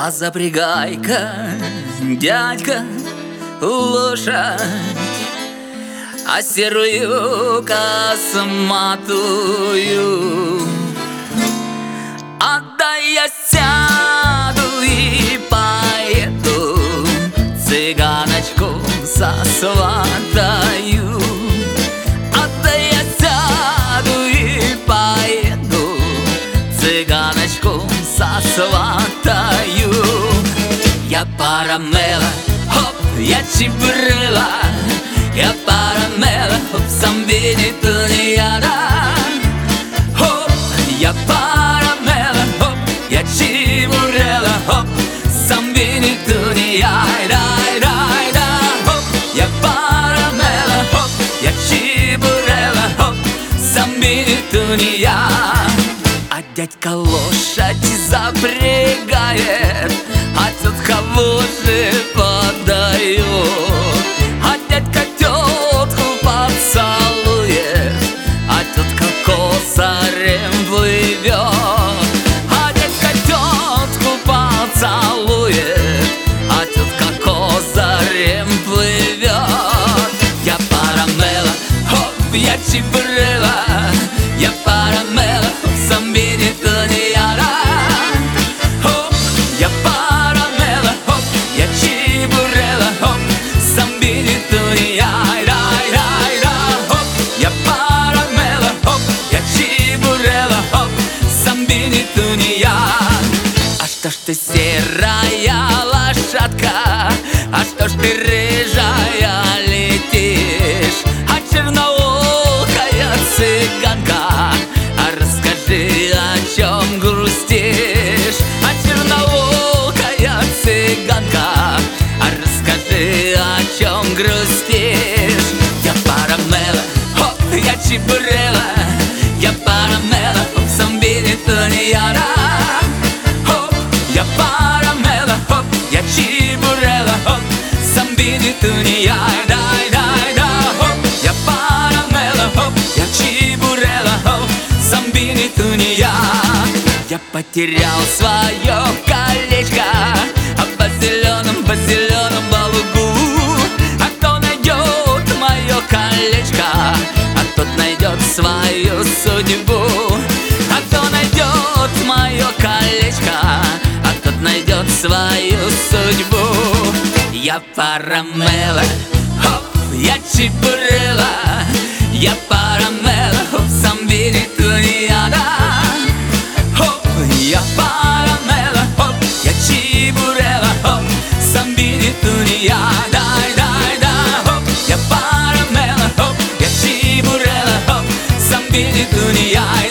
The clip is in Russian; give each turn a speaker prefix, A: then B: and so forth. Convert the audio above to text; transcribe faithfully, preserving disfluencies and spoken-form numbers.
A: А запрягай-ка, дядька, лошадь, а серую косматую. Отдай, я сяду и поеду, цыганочку сосватаю. Отдай, я сяду и поеду, цыганочку сосватаю. Я парамела, хоп, я чебрела, я парамела, хоп, сам видит тунеяда. Хоп, я парамела, хоп, я чебурела, хоп, сам видит тунеяда. Хоп, я парамела, хоп, я чебурела, хоп, сам видит тунеяда. А дядька лошадь запрягает, а тетка вожжи подает. А дядька тетку поцелует, а тетка косарем плывет. А дядька тетку поцелует, а тетка косарем плывет. Я парамела, хоп, я чебрела, я парамела, сам видит тунеяда. Хоп, я парамела, хоп, я чебурела, хоп, сам видит тунеяда. Хоп, я парамела, хоп, я чебурела, хоп, сам видит тунеяда. А что ж ты серая лошадка, а что ж ты рыжая летишь? А черноухая цыганка, расскажи, о чем грустишь. А черноухая цыганка, расскажи, о чем грустишь. Я парамела, хоп, я чебурела, я парамела, хоп, сам видит тунеяда. Хоп, я парамела, хоп, я чебурела, хоп, сам видит тунеяда. Хоп, я парамела, хоп, я чебурела, хоп, сам видит тунеяда. Я потерял свое колечко, а по зеленым, по зеленому лугу. А кто найдет мое колечко, а тот найдет свою судьбу. А кто найдет мое колечко, а тот найдет свою судьбу. Я парамела, хоп, я чебурела, я парамела, хоп, сам видит тунеяда. Хоп, я парамела, хоп, я чебурела, хоп, сам видит тунеяда. Хоп, я парамела, хоп, я чебурела, хоп, сам видит тунеяда.